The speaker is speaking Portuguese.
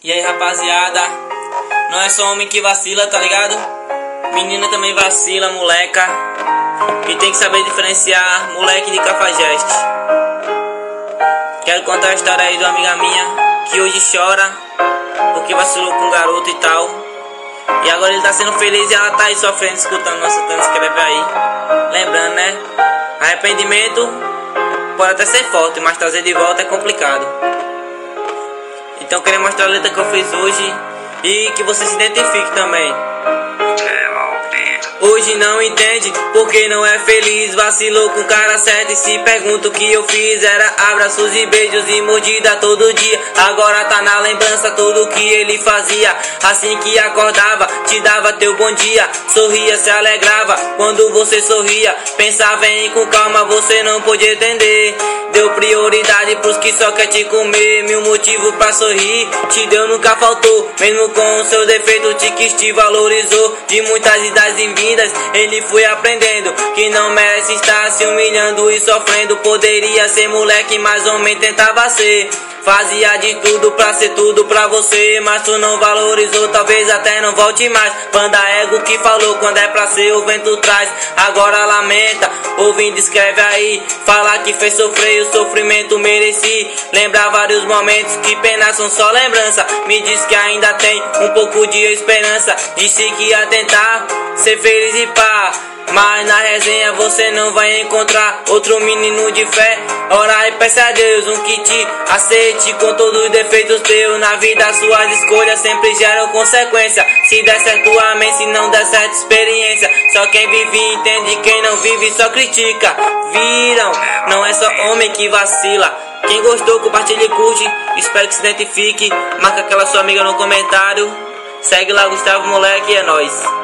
E aí, rapaziada, não é só homem que vacila, tá ligado? Menina também vacila, moleca. E tem que saber diferenciar moleque de cafajeste. Quero contar a história aí de uma amiga minha que hoje chora porque vacilou com um garoto e tal. E agora ele tá sendo feliz e ela tá aí sofrendo, escutando nossa tanta escreve aí. Lembrando, né? Arrependimento pode até ser forte, mas trazer de volta é complicado. Então eu queria mostrar a letra que eu fiz hoje e que você se identifique também. Hoje não entende porque não é feliz, vacilou com o cara certo e se pergunta o que eu fiz. Era abraços e beijos e mordida todo dia, agora tá na lembrança tudo que ele fazia. Assim que acordava, te dava teu bom dia, sorria, se alegrava quando você sorria. Pensava em ir com calma, você não podia entender. Deu prioridade pros que só quer te comer. Mil motivos pra sorrir, te deu, nunca faltou. Mesmo com o seu defeito, te quis, te valorizou. De muitas idades em vindas, ele foi aprendendo que não merece estar se humilhando e sofrendo. Poderia ser moleque, mas homem tentava ser. Fazia de tudo pra ser tudo pra você, mas tu não valorizou, talvez até não volte mais. Banda ego que falou, quando é pra ser o vento traz. Agora lamenta, ouvindo escreve aí. Fala que fez sofrer, o sofrimento mereci. Lembrar vários momentos que pena são só lembrança. Me diz que ainda tem um pouco de esperança. Disse que ia tentar ser feliz e pá, mas na resenha você não vai encontrar outro menino de fé. Ora e peça a Deus um que te aceite com todos os defeitos teus. Na vida suas escolhas sempre geram consequência. Se der certo amém, se não der certo experiência. Só quem vive entende, quem não vive só critica. Viram? Não é só homem que vacila. Quem gostou, compartilha e curte. Espero que se identifique. Marca aquela sua amiga no comentário. Segue lá Gustavo Moleque, é nóis.